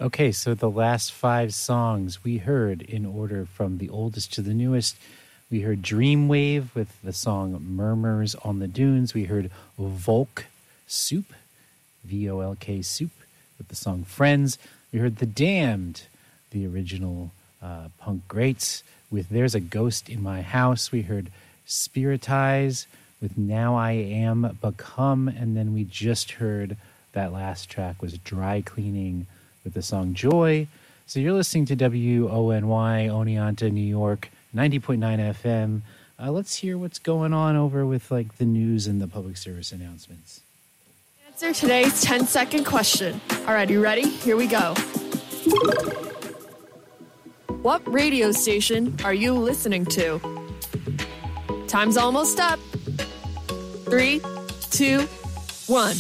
Okay, so the last 5 songs we heard in order from the oldest to the newest. We heard Dreamwave with the song Murmurs on the Dunes. We heard Volk Soup, V-O-L-K Soup, with the song Friends. We heard The Damned, the original punk greats, with There's a Ghost in My House. We heard Spiritize with Now I Am Become. And then we just heard that last track was Dry Cleaning with the song Joy. So you're listening to WONY, Oneonta, New York, 90.9 FM. Let's hear what's going on over with like the news and the public service announcements. Answer today's 10-second question. All right, you ready? Here we go. What radio station are you listening to? Time's almost up. 3, 2, 1.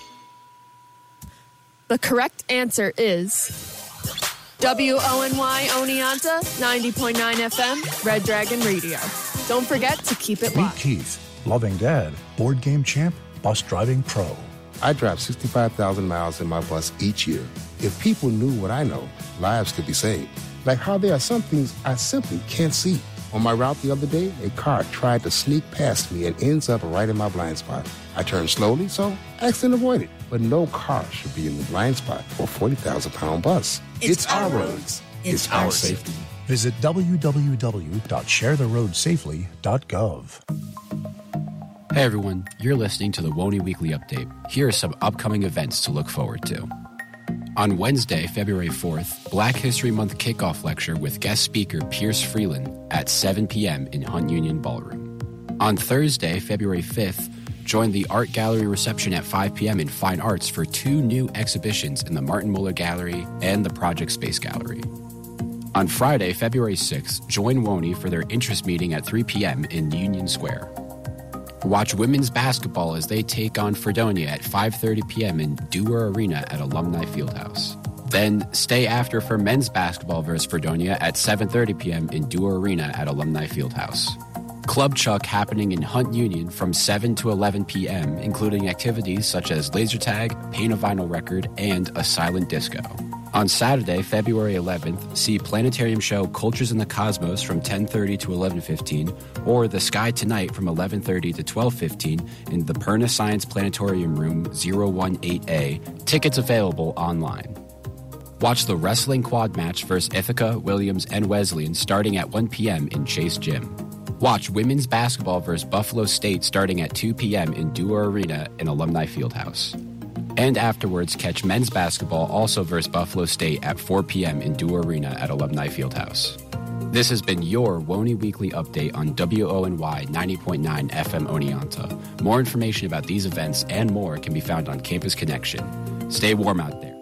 The correct answer is WONY Oneonta, 90.9 FM, Red Dragon Radio. Don't forget to keep it locked. Meet Keith, loving dad, board game champ, bus driving pro. I drive 65,000 miles in my bus each year. If people knew what I know, lives could be saved. Like how there are some things I simply can't see. On my route the other day, a car tried to sneak past me and ends up right in my blind spot. I turned slowly, so accident avoided. But no car should be in the blind spot for a 40,000-pound bus. It's our roads. It's our safety. Visit www.sharetheroadsafely.gov. Hey everyone, you're listening to the WONY Weekly Update. Here are some upcoming events to look forward to. On Wednesday, February 4th, Black History Month kickoff lecture with guest speaker Pierce Freeland at 7 p.m. in Hunt Union Ballroom. On Thursday, February 5th, join the Art Gallery reception at 5 p.m. in Fine Arts for 2 new exhibitions in the Martin Muller Gallery and the Project Space Gallery. On Friday, February 6th, join WONY for their interest meeting at 3 p.m. in Union Square. Watch women's basketball as they take on Fredonia at 5:30 p.m. in Dewar Arena at Alumni Fieldhouse. Then stay after for men's basketball versus Fredonia at 7:30 p.m. in Dewar Arena at Alumni Fieldhouse. Club Chuck happening in Hunt Union from 7 to 11 p.m., including activities such as laser tag, paint a vinyl record, and a silent disco. On Saturday, February 11th, see Planetarium show Cultures in the Cosmos from 10:30 to 11:15, or The Sky Tonight from 11:30 to 12:15 in the Perna Science Planetarium Room 018A. Tickets available online. Watch the Wrestling Quad match versus Ithaca, Williams, and Wesleyan starting at 1 p.m. in Chase Gym. Watch women's basketball versus Buffalo State starting at 2 p.m. in Dewar Arena in Alumni Fieldhouse. And afterwards, catch men's basketball also versus Buffalo State at 4 p.m. in Dewar Arena at Alumni Fieldhouse. This has been your WONY Weekly Update on WONY 90.9 FM Oneonta. More information about these events and more can be found on Campus Connection. Stay warm out there.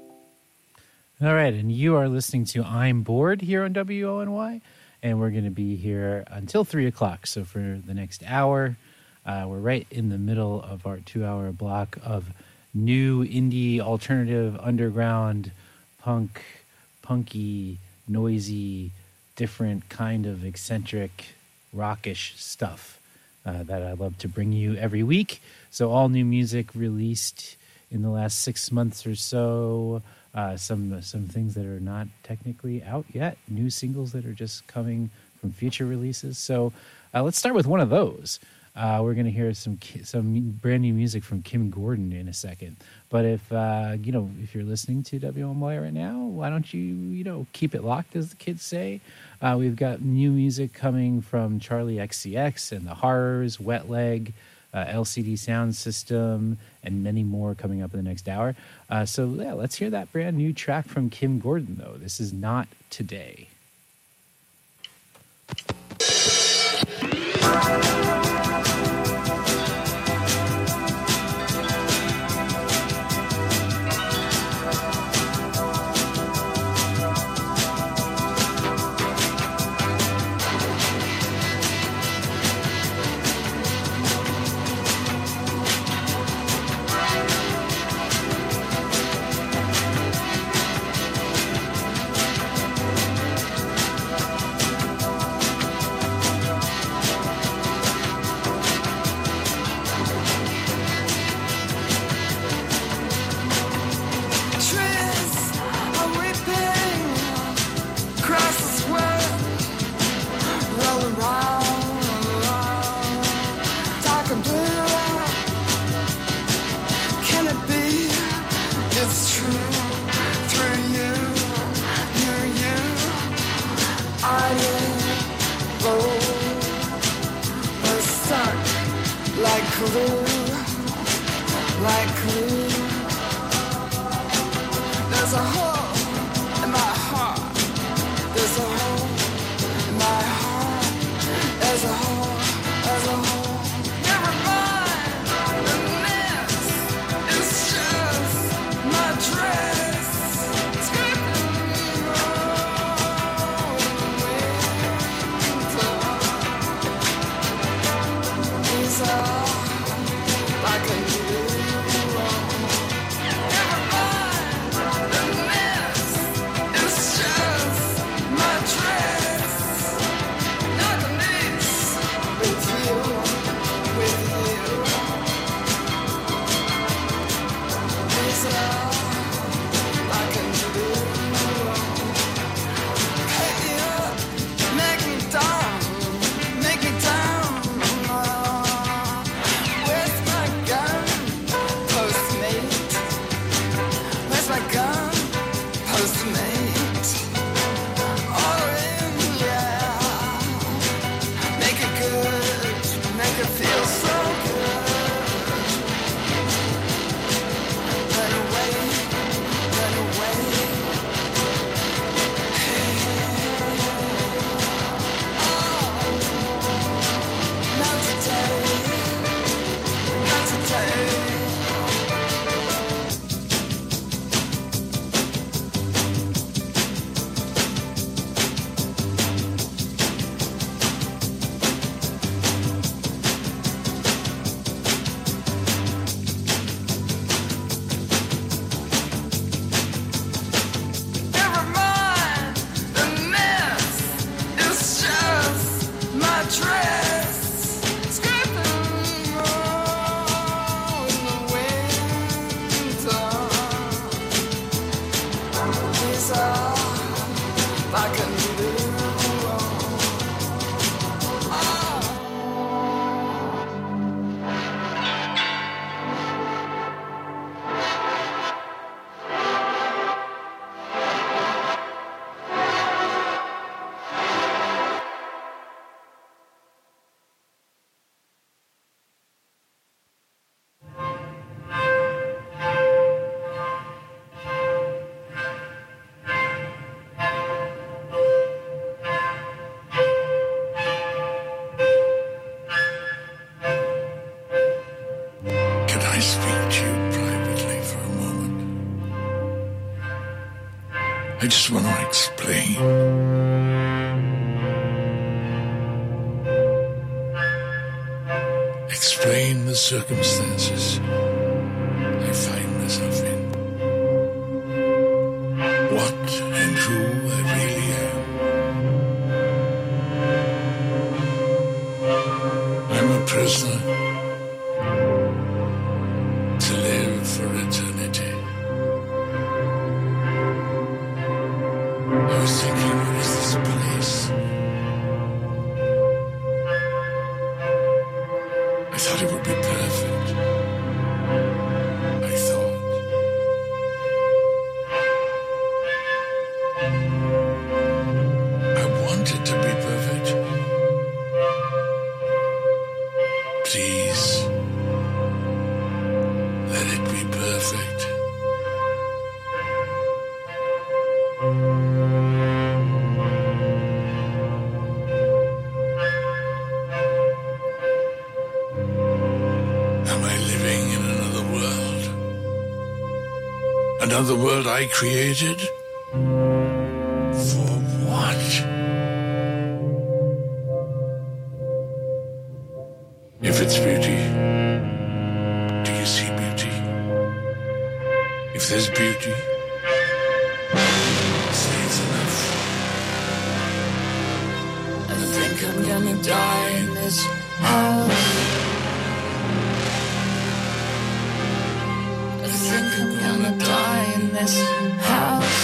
All right, and you are listening to I'm Bored here on WONY, and we're going to be here until 3 o'clock. So for the next hour, we're right in the middle of our 2-hour block of new indie, alternative, underground, punk, punky, noisy, different kind of eccentric, rockish stuff that I love to bring you every week. So all new music released in the last 6 months or so. Some things that are not technically out yet. New singles that are just coming from future releases. So let's start with one of those. We're going to hear some brand new music from Kim Gordon in a second. But if if you're listening to WMY right now, why don't you keep it locked, as the kids say? We've got new music coming from Charlie XCX and the Horrors, Wet Leg, LCD Sound System, and many more coming up in the next hour. So let's hear that brand new track from Kim Gordon, though. This is Not Today. It's true, through you, I let go. We're stuck like glue. There's a hole in my heart. There's a hole in my heart. There's a hole. Never mind the mess. It's just my dress. Scraping all the winter. These are like a I just want to explain. Explain the circumstances I find myself in. What and who I really am. I'm a prisoner to live for eternity. I was thinking, what is this place? I thought it would be perfect. I thought. I wanted to be perfect. Please, let it be perfect. Another world I created? For what? If it's beauty, do you see beauty? If there's beauty, say it's enough. I think I'm gonna die in this house. I think I'm gonna die in this house.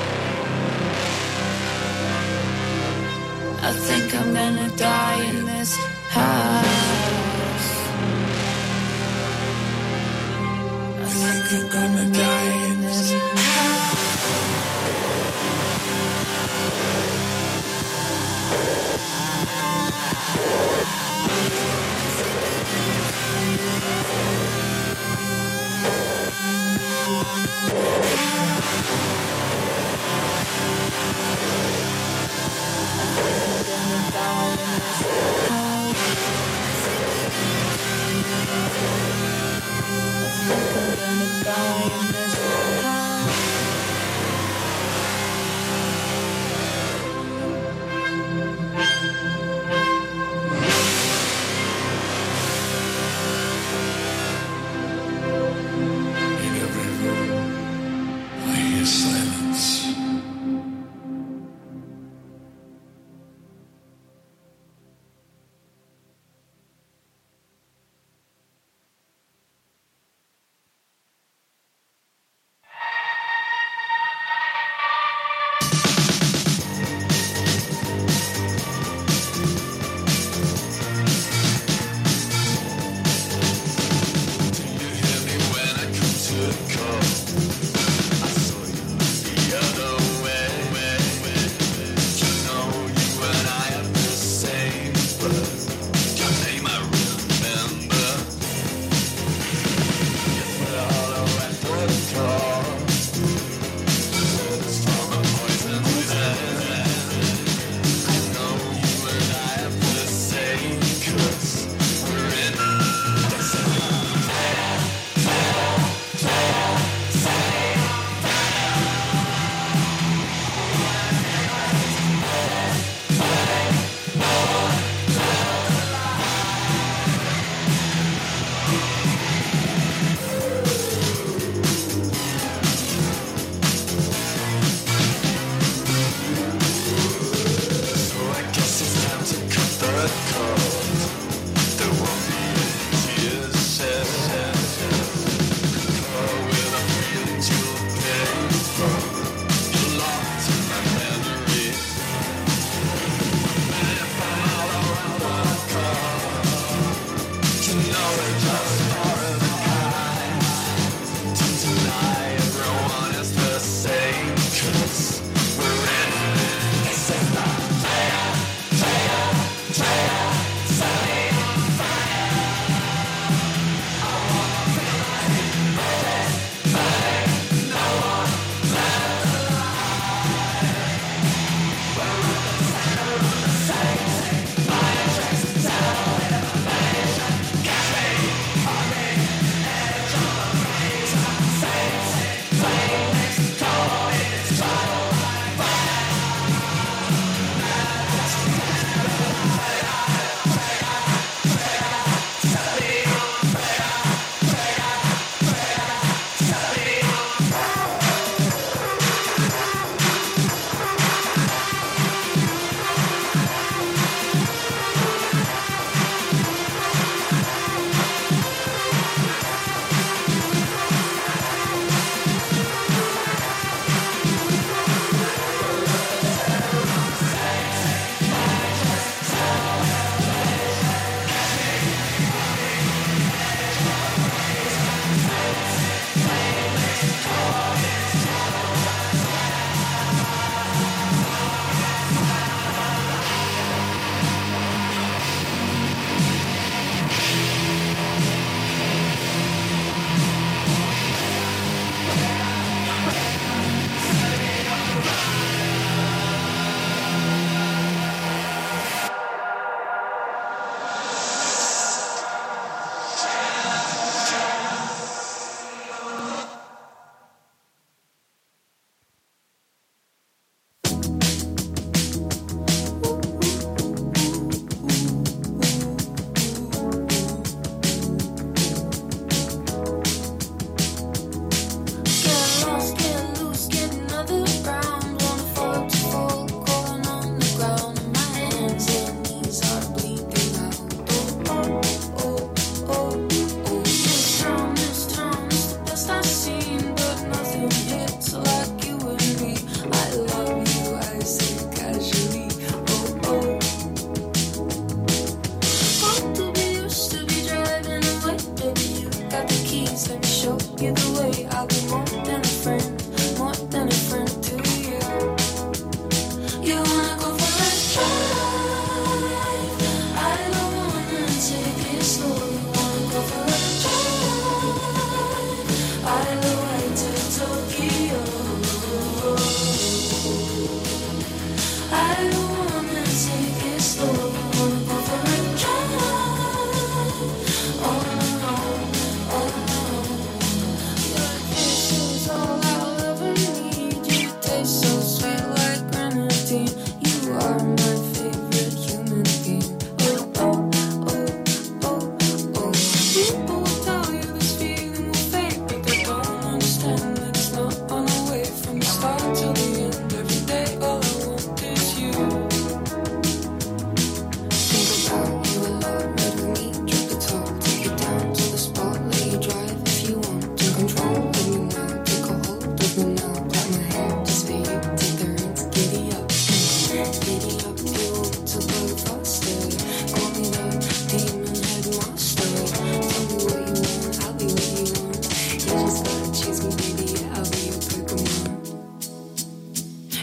I think I'm gonna die in this house. I think I'm gonna die in this house. In every room, I hear silence.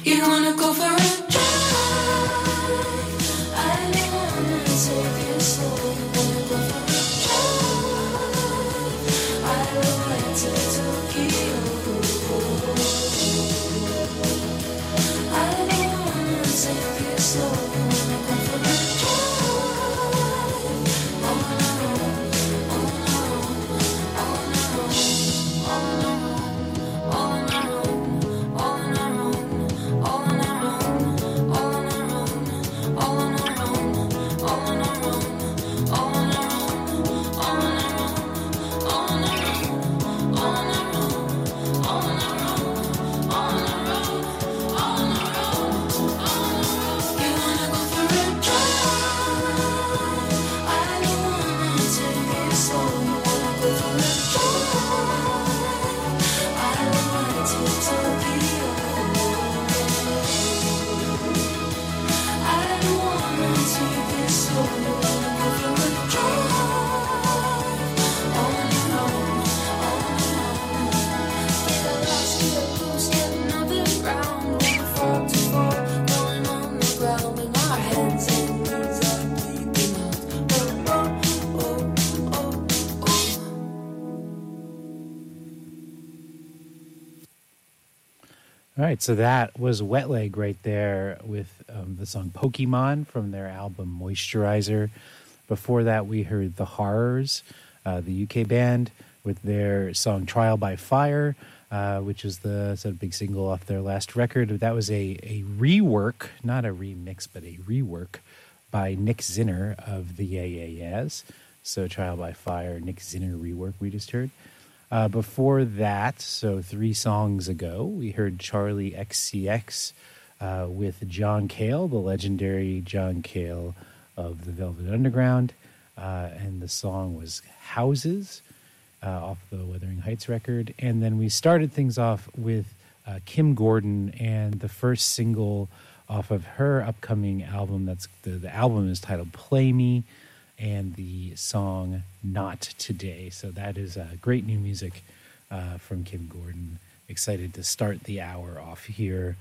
You wanna go for a drive? I don't wanna take it slow. You wanna go for a drive? I don't like to Tokyo. I don't wanna take it slow. You wanna go for a drive? On our own, on our own, on our own, on our own, on our own, on our own, on our own, on our own, on our own, on our All right, so that was Wet Leg right there with the song Pokemon from their album Moisturizer. Before that, we heard The Horrors, the UK band, with their song Trial by Fire, which is the sort of big single off their last record. That was a rework, not a remix, but a rework by Nick Zinner of the Yeah Yeah Yeahs. So Trial by Fire, Nick Zinner rework we just heard. Before that, so 3 songs ago, we heard Charlie XCX with John Cale, the legendary John Cale of the Velvet Underground. And the song was Houses off the Wuthering Heights record. And then we started things off with Kim Gordon and the first single off of her upcoming album. That's the album is titled Play Me, and the song Not Today. So that is great new music from Kim Gordon. Excited to start the hour off here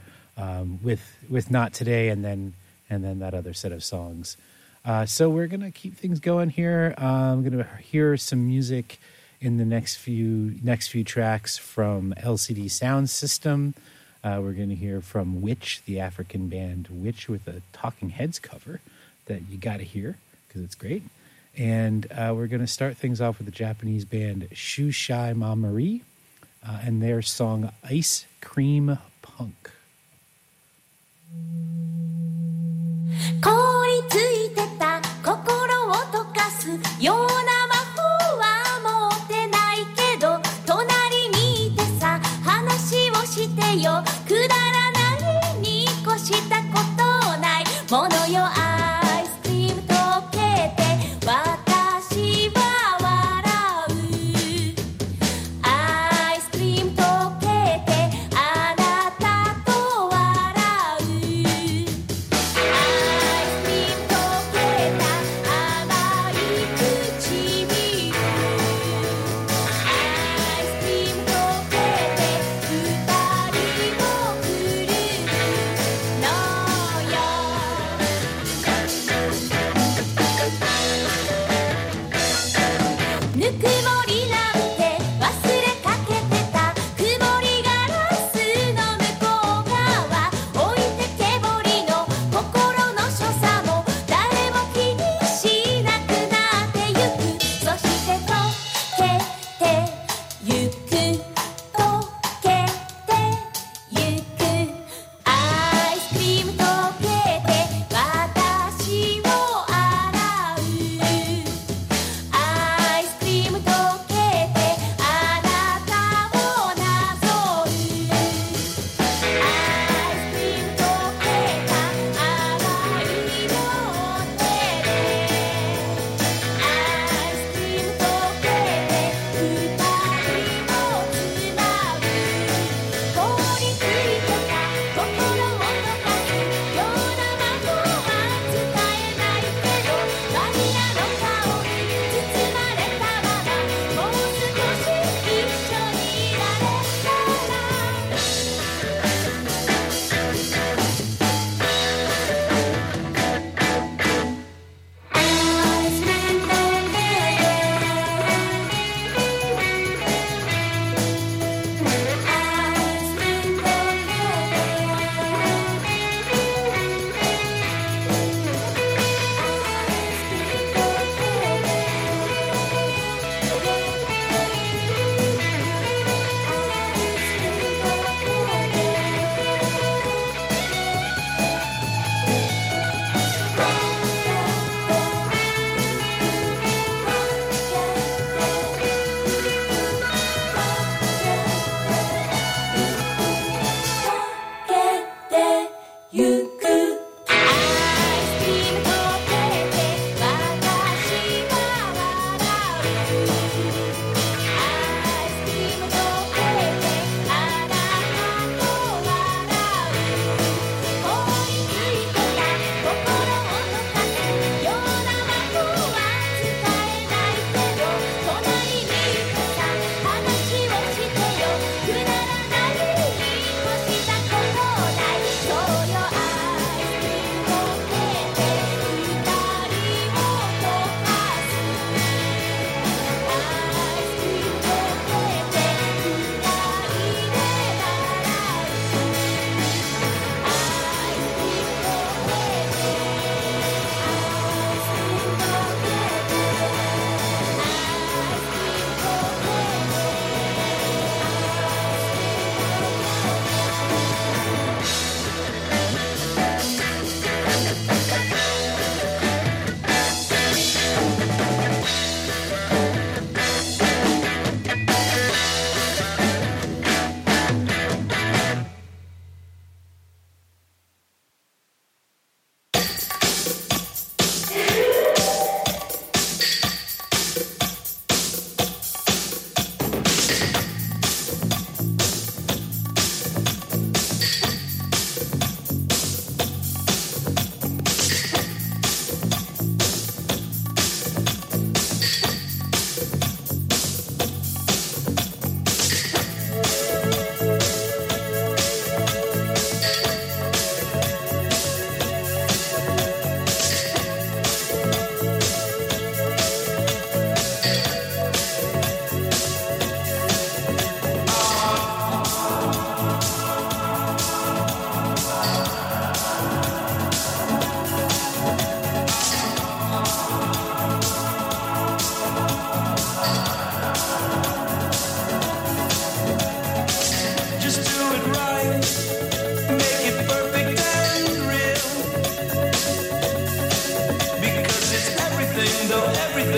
with Not Today, and then that other set of songs. So we're gonna keep things going here. I'm gonna hear some music in the next few tracks from LCD Sound System. We're gonna hear from Witch, the African band Witch, with a Talking Heads cover that you gotta hear, because it's great. And we're going to start things off with the Japanese band Shushai Mamori and their song Ice Cream Punk. 凍りついてた心を溶かすような魔法は持ってないけど隣にいてさ話をしてよくだらないに越したことないものよアイスクリーム溶けて私は笑うアイスクリーム溶けてあなたと笑うアイスクリーム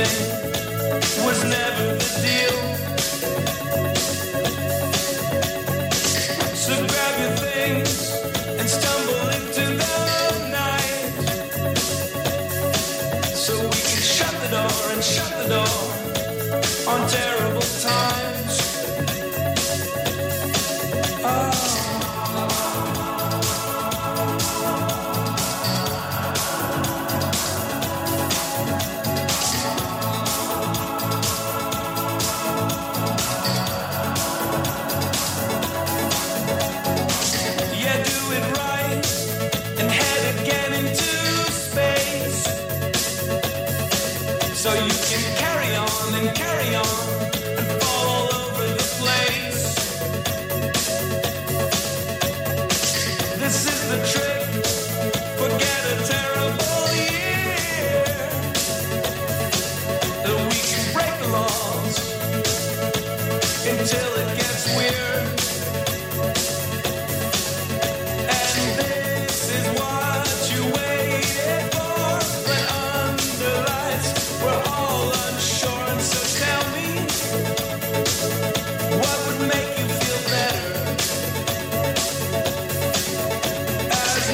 thing was never the deal. So grab your things and stumble into the night, so we can shut the door and shut the door on terrible times. Yeah, do it right and head again into space, so you can carry on and carry on and fall all over the place. This is the trick, forget a terrible year, that we can break the laws until it gets weird. And this is what you waited for, but under lights we're all unsure. And so tell me, what would make you feel better? As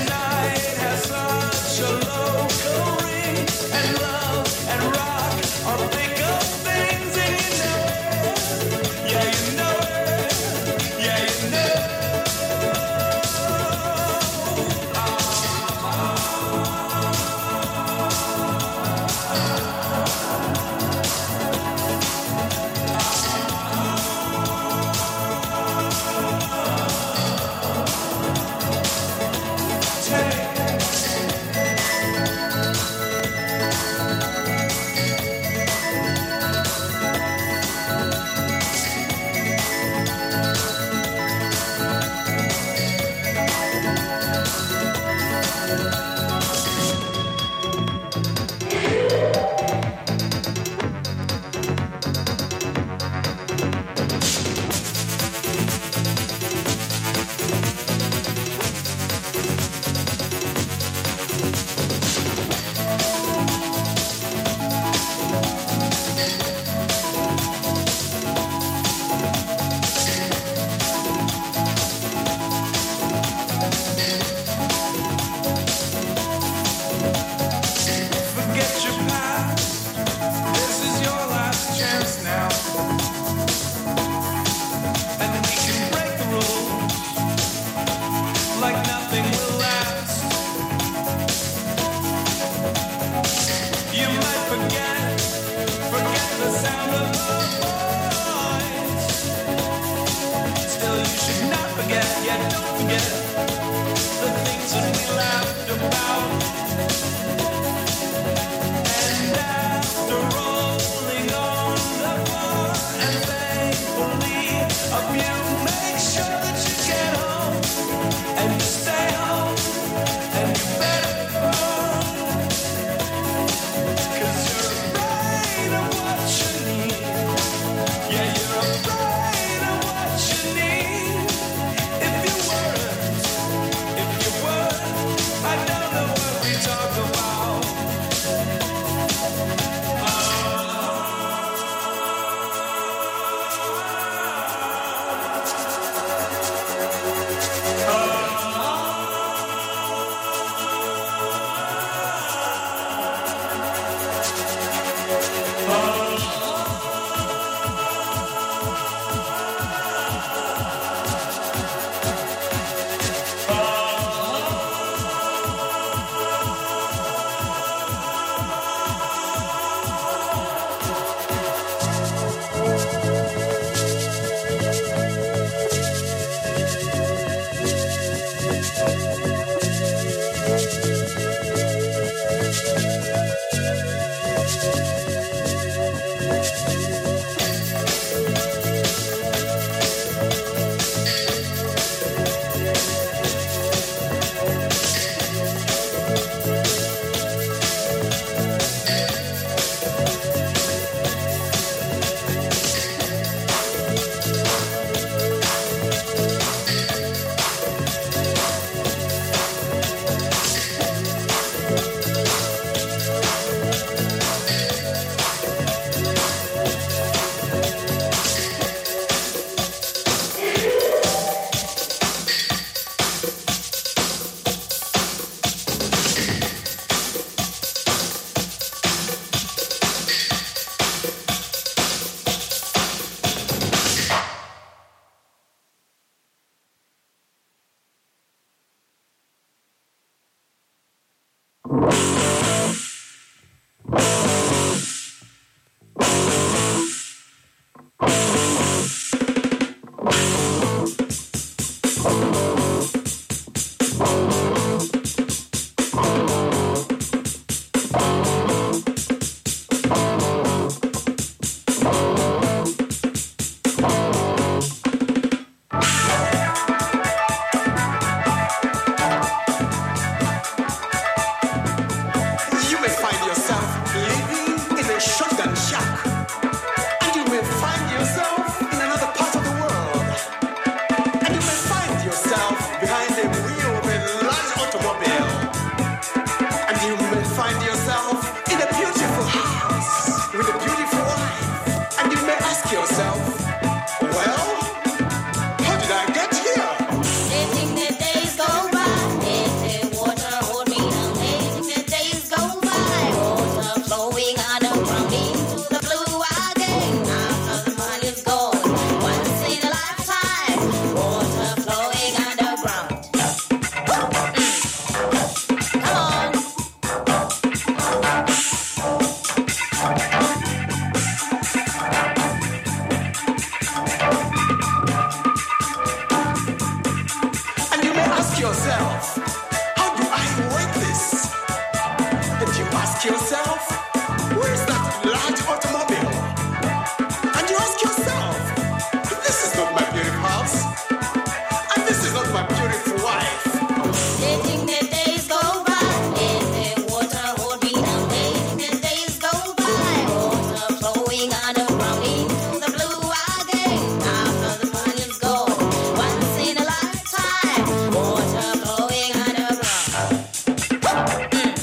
yourself, how do I work this? And you ask yourself, where's that large automobile? And you ask yourself, this is not my beautiful house, and this is not my beautiful wife. Letting the days go by, let the water hold me down. Letting the days go by, water flowing underground into the blue again. After the moon is gone, once in a lifetime, water flowing underground.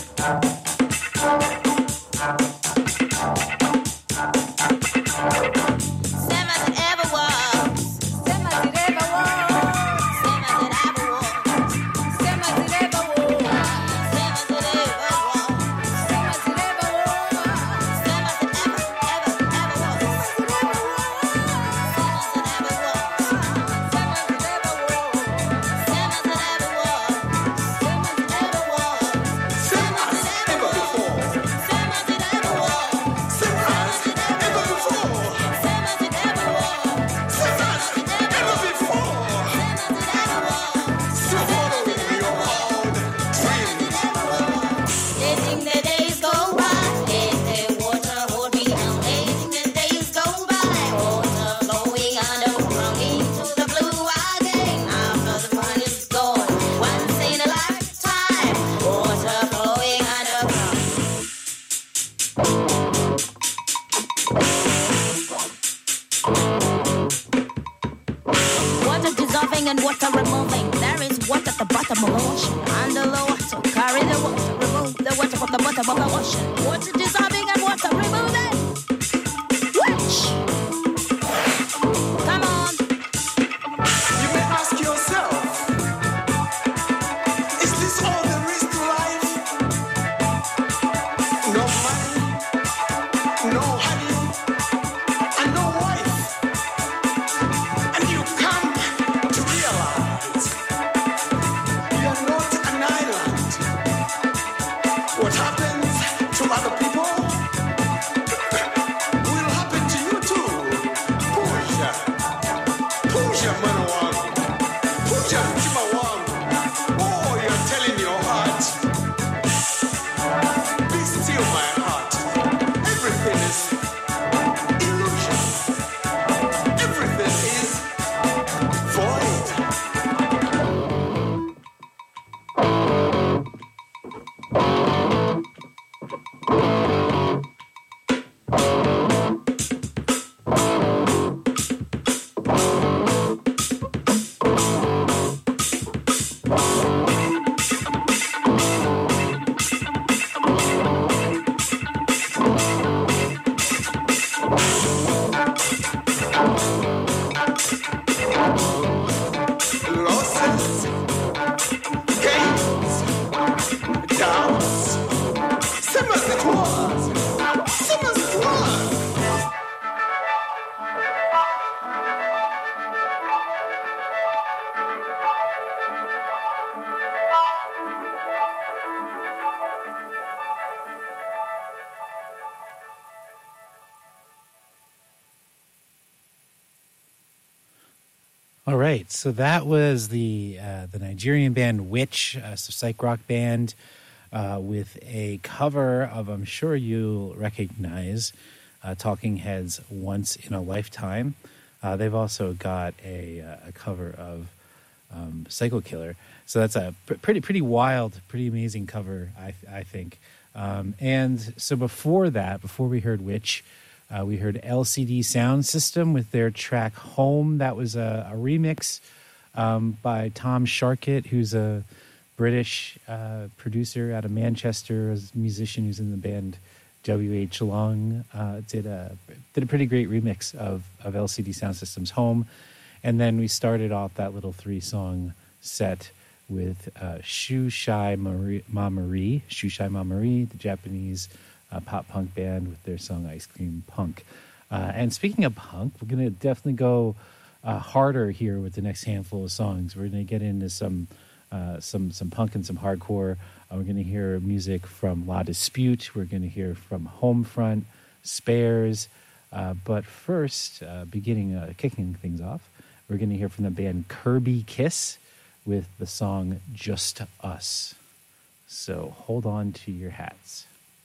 Same as it ever was. Same as it ever was. Same as it ever was. Same as it ever was. Same as it ever was. Same as it ever was. Same as it ever was. Same as it ever was. Same as it ever was. Same as it ever was. Same as it ever was. Same as ever before. Same as it ever was. Same as ever before. Same as it ever was. Same as ever before. Still following your old dreams. Letting the days go by, let the water hold me down. Letting the days go by, water flowing underground into the blue again. After the fun is gone, once in a lifetime, water flowing underground. Water dissolving and water removing. There is water at the bottom of the ocean. Under the water, carry the water, remove the water from the bottom of the ocean. Water dissolving and water removing. Which? Come on. You may ask yourself, is this all there is to life? No money, no honey, and no wife. And you come to realize you're not an island. What happens to other people will happen to you too. Puja. Puja mwana wangu. Puja mtima wangu. Oh, you're telling your heart. Be still, my heart. Everything is illusion. Everything is void. Losses, gains, doubts. Same as it was. Same as it was. All right, so that was the Nigerian band Witch, so psych rock band, with a cover of, I'm sure you'll recognize, Talking Heads' Once in a Lifetime. They've also got a cover of Psycho Killer. So that's a pretty wild, pretty amazing cover, I think. And so before that, before we heard Witch, we heard LCD Sound System with their track Home. That was a remix by Tom Sharkett, who's a British producer out of Manchester, a musician who's in the band W.H. Long. Did a pretty great remix of LCD Sound System's Home. And then we started off that little 3-song set with Shushai Marie, the Japanese pop punk band with their song Ice Cream Punk. And speaking of punk, we're going to definitely go harder here with the next handful of songs. We're going to get into some punk and some hardcore. We're going to hear music from La Dispute. We're going to hear from Homefront, Spares. But first, kicking things off, we're going to hear from the band Kirby Kiss with the song Just Us. So hold on to your hats.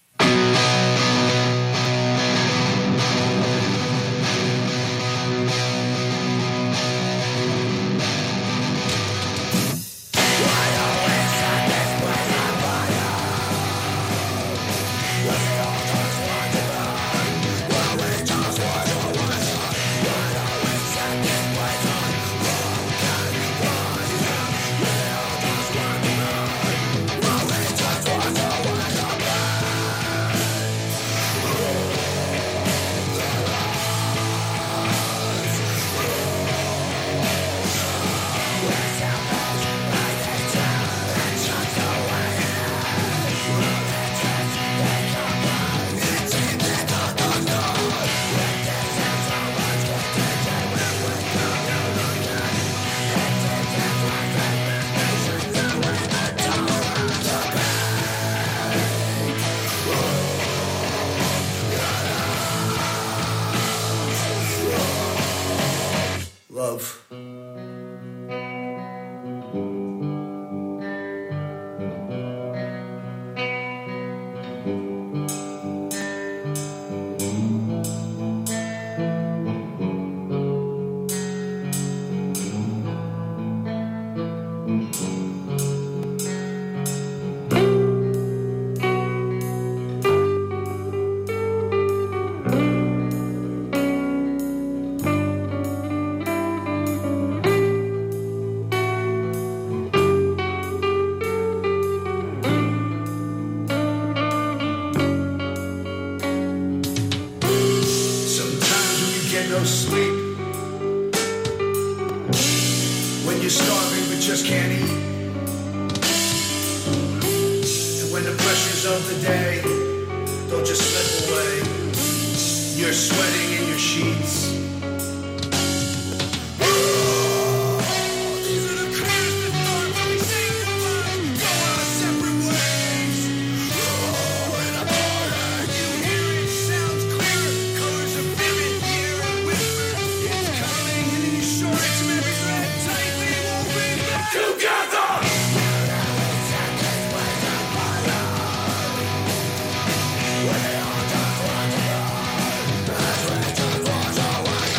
Love. Sometimes when you get no sleep, when you're starving but just can't eat, and when the pressures of the day don't just slip away, you're sweating in your sheets. These are the clearest of thought when we say goodbye, go our separate ways. In the morning, you hear it, sounds clear, colors are vivid, hear a whisper, it's coming, and then you short it to every thread tightly, won't be back together. We all just want to go, as we just wash away.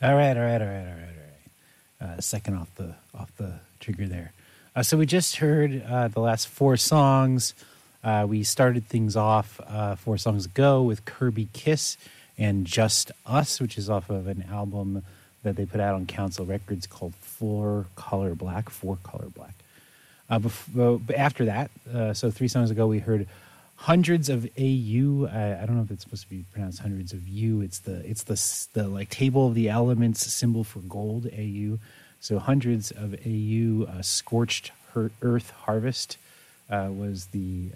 All right. Second off the trigger there. So we just heard the last four songs. We started things off 4 songs ago with Kirby Kiss and Just Us, which is off of an album that they put out on Council Records called Four Color Black. After that, so 3 songs ago, we heard Hundreds of AU. I don't know if it's supposed to be pronounced Hundreds of U. It's the like table of the elements symbol for gold, AU. So Hundreds of AU, Scorched Earth Harvest was the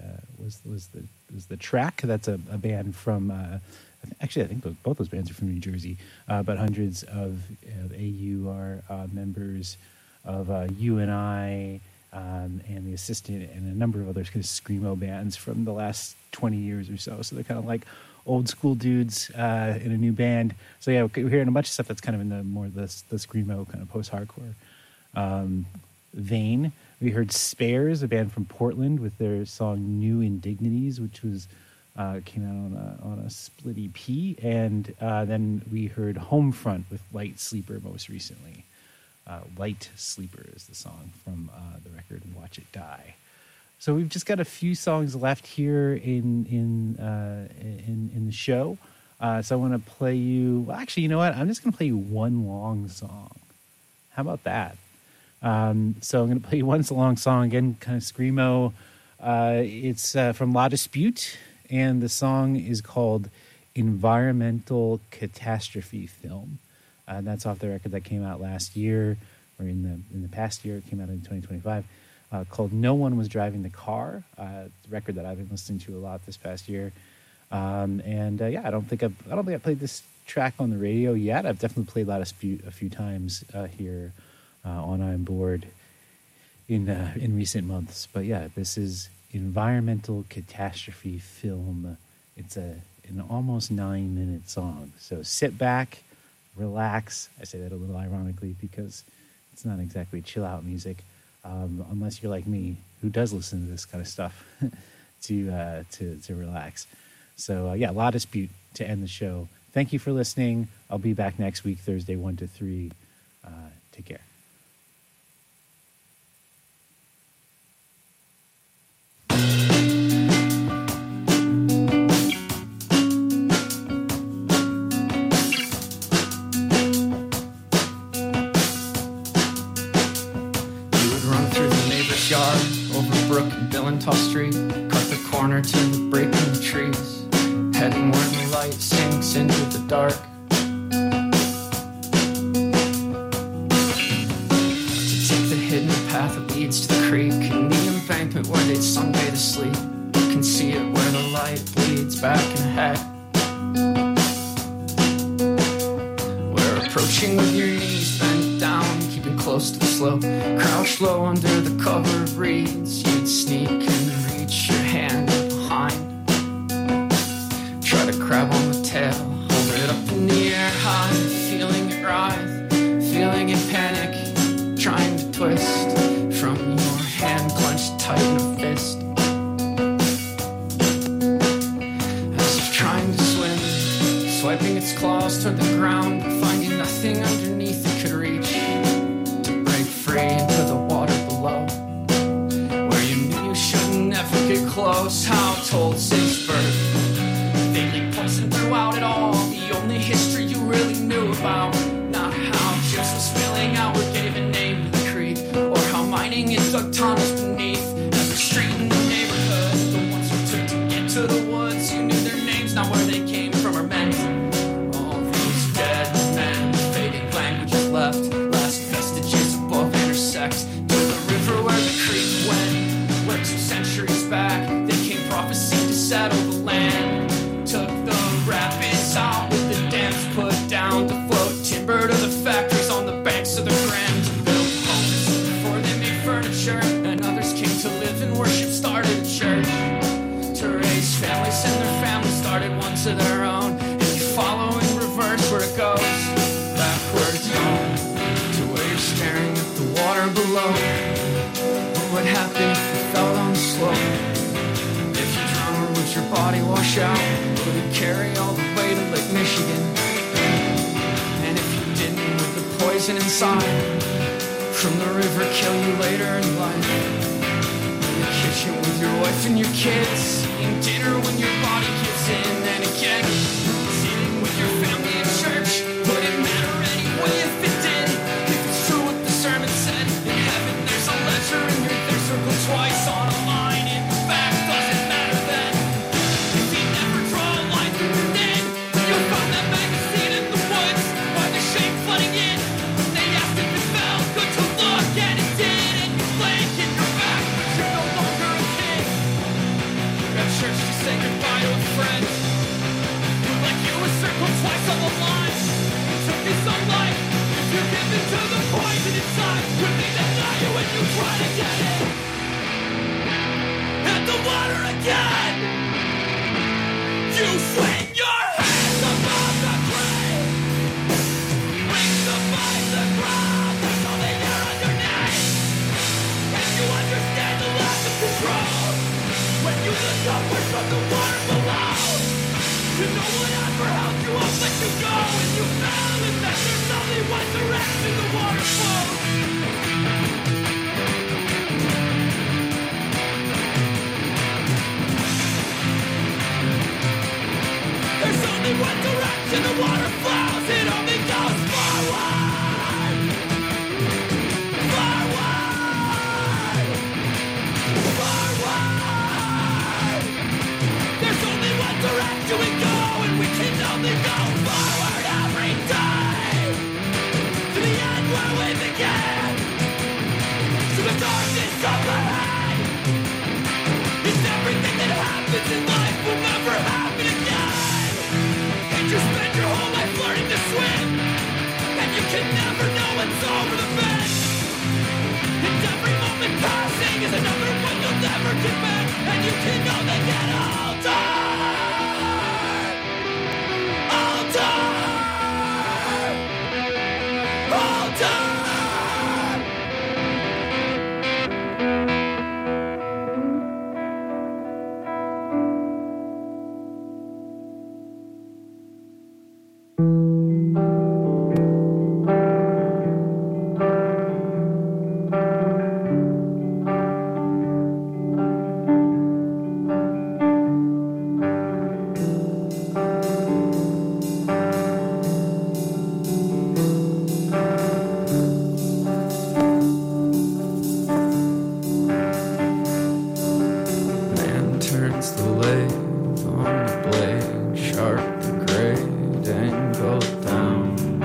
track. That's a band from actually I think both those bands are from New Jersey. But Hundreds of AU are members of UNI. And the Assistant and a number of other kind of screamo bands from the last 20 years or so. So they're kind of like old school dudes in a new band. So yeah, we're hearing a bunch of stuff that's kind of in the more the screamo kind of post-hardcore vein. We heard Spares, a band from Portland, with their song New Indignities, which was came out on a split EP. And then we heard Homefront with Light Sleeper most recently. Light Sleeper is the song from the record Watch It Die. So we've just got a few songs left here in the show. So I want to play you. Well, actually, you know what? I'm just going to play you one long song. How about that? So I'm going to play you one long song again, kind of screamo. It's from La Dispute, and the song is called "Environmental Catastrophe Film." That's off the record that came out last year, or in the past year. It came out in 2025, called "No One Was Driving the Car." The record that I've been listening to a lot this past year, yeah, I don't think I played this track on the radio yet. I've definitely played La Dispute a few times here on I'm Bored in recent months. But yeah, this is "Environmental Catastrophe Film." It's an almost 9-minute song. So sit back. Relax. I say that a little ironically because it's not exactly chill out music, unless you're like me, who does listen to this kind of stuff to relax. So yeah, La Dispute to end the show. Thank you for listening. I'll be back next week, Thursday 1 to 3. Take care. Yard, over Brook and Billentoff Street, cut the corner to the break in the trees, heading where the light sinks into the dark. To take the hidden path that leads to the creek and the embankment where they'd sunbathe asleep. You can see it where the light bleeds back and ahead. We're approaching with your knees bent down, keeping close to the slope. Crouch low under the cover of reeds. You'd sneak and reach your hand behind. Try to grab on the tail, hold it up in the air high, feeling it writhe, feeling it panic, trying to twist from your hand clenched tight in a fist. As if trying to swim, swiping its claws toward the ground, finding nothing underneath it could reach. Into the water below, where you knew you should never get close. How told since birth, vaguely pulsing throughout it all, the only history you really knew about. Not how juice was spilling out what gave a name to the creek, or how mining it dug tunnels beneath every street in the neighborhood. The ones you took to get to the woods, you knew their names, not where they came from or meant. All those dead men, fading languages left. To the river where the creek went, where 2 centuries back they came prophesying to settle the land. Took the rapids out with the dams put down to float timber to the factories on the banks of the Grand. To build homes before they made furniture, and others came to live and worship, started a church. To raise families, and their families started ones of their own. And you follow in reverse where it goes, backwards home, to where you're staring at the water below. What would happen if you fell down the slope? If you drowned, or would your body wash out? Would it carry all the way to Lake Michigan? And if you didn't poison inside. From the river, kill you later in life. In the kitchen with your wife and your kids, eating dinner when your body gives in. And again, sitting with your family in church, wouldn't matter anyway if it did. If it's true what the sermon said, in heaven there's a ledger and you're there circled twice on a line. In fact, doesn't matter then. If you never draw a line through the dead, you found that magazine in the woods by the shame flooding in. They asked if it felt good to look, and it did. And you blink in your back, but you're no longer a kid. At church to say goodbye to a friend. Like you were circled twice on the line. It took you some life. If you're given to the poison inside, when they deny you when you try to get it. At the water again. You swing your hands above the grave. Rings above the ground. There's only air underneath. And you understand the lack of control. When you look upward from the water below. You know what ever held you up, let you go, and you fell, and that there's only one direction the water flows. There's only one direction the water flows, it only goes forward. Forward. Forward. There's only one direction we go, and we can only go forward every day. To the end where we began. To the darkness of the head. It's everything that happens in life will never happen again. And you spend your whole life learning to swim. And you can never know what's over the bend. And every moment passing is another one you'll never get back. And you can only get older. Older. Older. Man turns the lathe on the blade, sharp and great, angled down.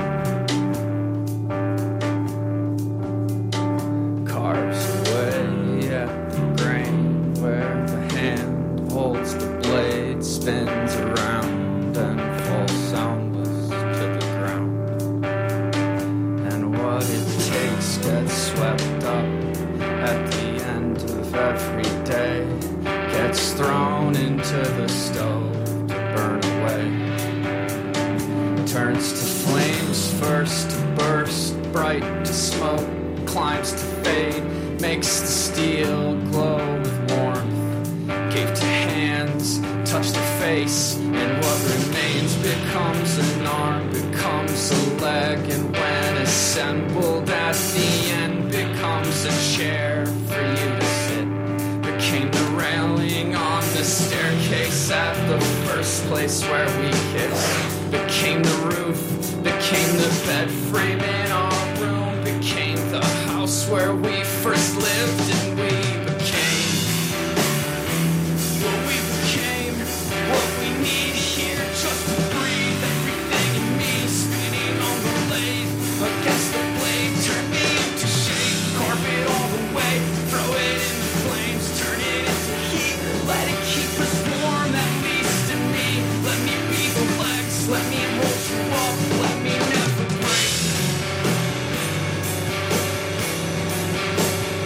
Carves away at the grain where the hand holds the blade, spins around and falls soundless to the ground. And what it takes gets swept up at the end of every day, gets thrown into the stove to burn away. Turns to flames first to burst, bright to smoke, climbs to fade, makes the steel glow with warmth. Gave to hands, touch the face, and what remains becomes an arm, becomes a leg, and when assembled at the end becomes a chair for you to sit. Became the railing on the staircase at the first place where we kissed. Became the roof, became the bed frame in our room, became the house where we first lived, and we became what we became, what we need here just to breathe. Everything in me spinning on the lathe against the blade, turn me into shape, carve it all the way, throw it in the flames, turn it into heat, let it keep us warm, at least in me. Let me be the legs, let me hold you up, let me never break.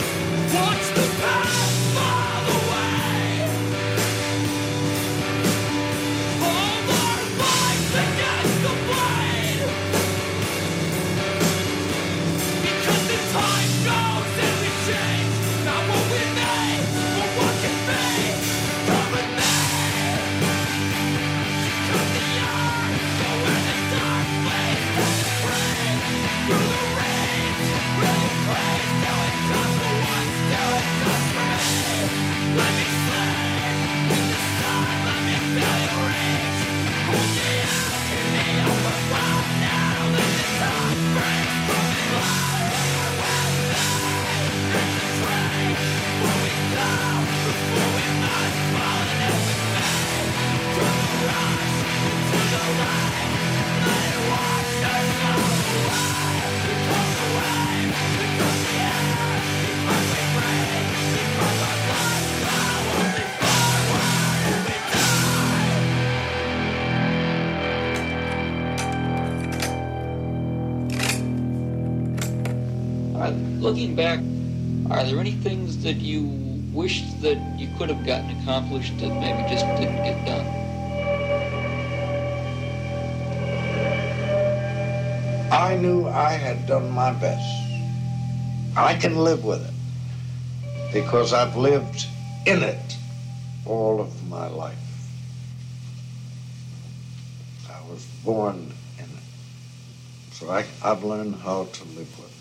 Looking back, are there any things that you wished that you could have gotten accomplished that maybe just didn't get done? I knew I had done my best. I can live with it because I've lived in it all of my life. I was born in it. So I've learned how to live with it.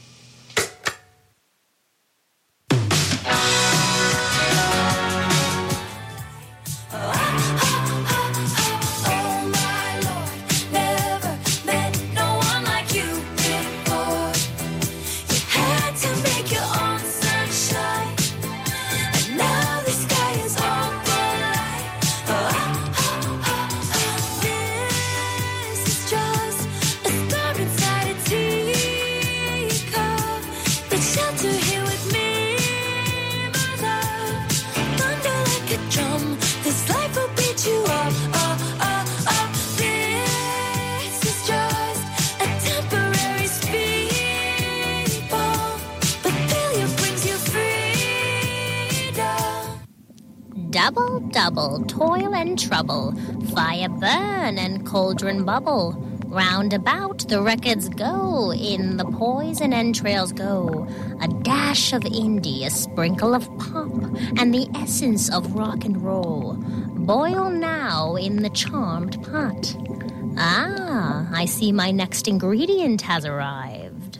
Double, double, toil and trouble, fire burn and cauldron bubble. Round about the records go, in the poison entrails go. A dash of indie, a sprinkle of pop, and the essence of rock and roll. Boil now in the charmed pot. Ah, I see my next ingredient has arrived.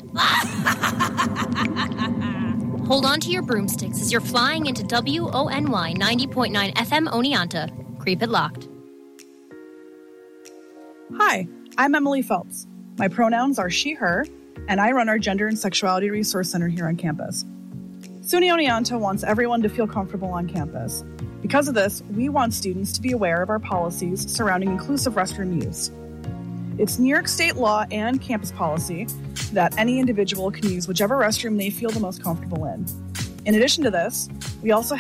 Hold on to your broomsticks as you're flying into WONY 90.9 FM Oneonta. Creep it locked. Hi, I'm Emily Phelps. My pronouns are she, her, and I run our Gender and Sexuality Resource Center here on campus. SUNY Oneonta wants everyone to feel comfortable on campus. Because of this, we want students to be aware of our policies surrounding inclusive restroom use. It's New York State law and campus policy that any individual can use whichever restroom they feel the most comfortable in. In addition to this, we also